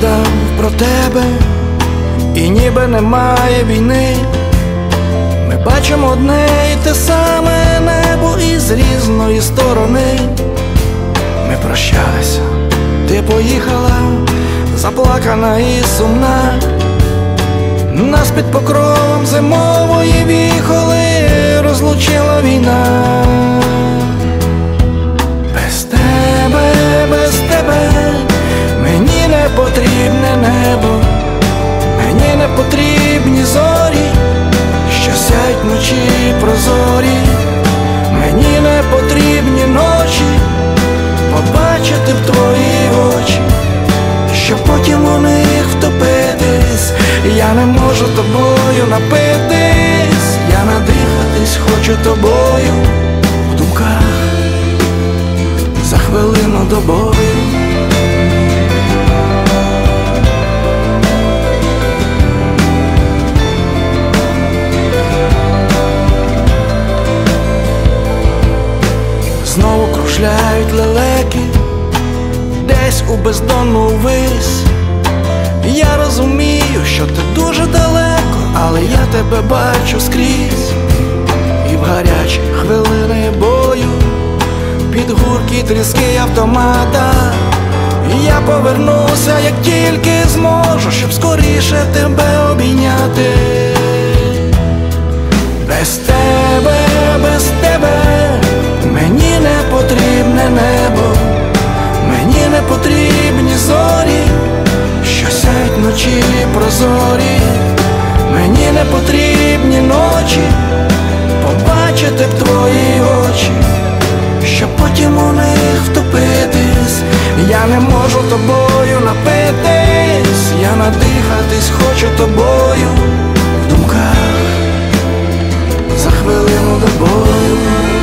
згадав про тебе, і ніби немає війни. Ми бачимо одне і те саме небо із різної сторони. Ми прощалися, ти поїхала, заплакана і сумна. Нас під покровом зимової віхоли розлучила війна. Без тебе мені не потрібне небо, мені не потрібні зорі, що сяють вночі прозорі. Мені не потрібні ночі, побачити в твої очі, щоб потім у них втопитись. Я не можу тобою напитись, я надихатись хочу тобою в думках за хвилину до бою. Знову кружляють лелеки десь у бездонну вись. Я розумію, що ти дуже далеко, але я тебе бачу скрізь. І в гарячі хвилини бою, під гуркі тріски автомата, я повернуся, як тільки зможу, щоб скоріше тебе обійняти. Без тебе мені не потрібне небо, мені не потрібні зорі, що сяють вночі прозорі. Мені не потрібні ночі, побачити б твої очі, щоб потім у них втопитись. Я не можу тобою напитись, я надихатись хочу тобою в думках за хвилину до бою.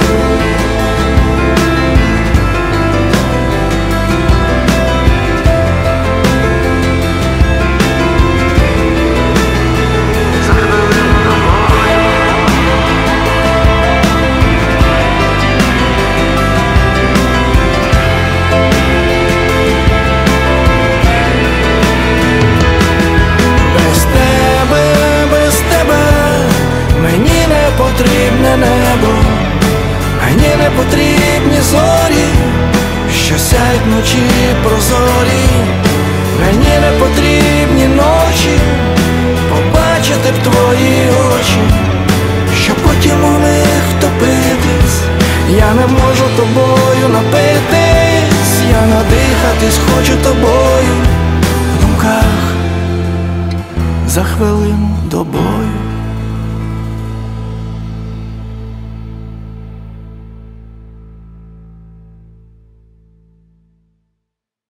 Потрібне небо, мені не потрібні зорі, що сяють вночі прозорі. Мені не потрібні ночі, побачити б твої очі, щоб потім у них втопитись. Я не можу тобою напитись, я надихатись хочу тобою в думках за хвилину до бою.